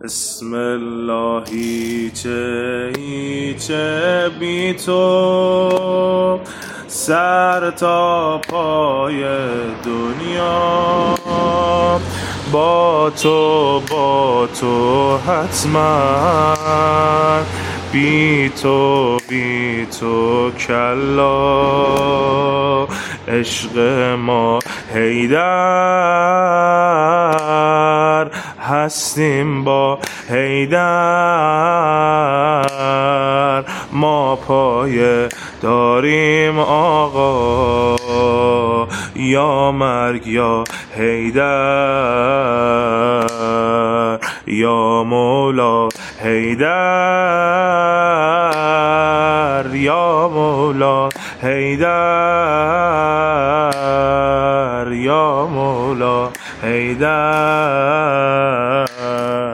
بسم الله هیچه بی تو سر تا پای دنیا با تو حتما بی تو کلا عشق ما حیدر هستیم با حیدر ما پایه داریم آقا یا مرگ یا حیدر یا مولا حیدر یا مولا حیدر یا مولا حیدر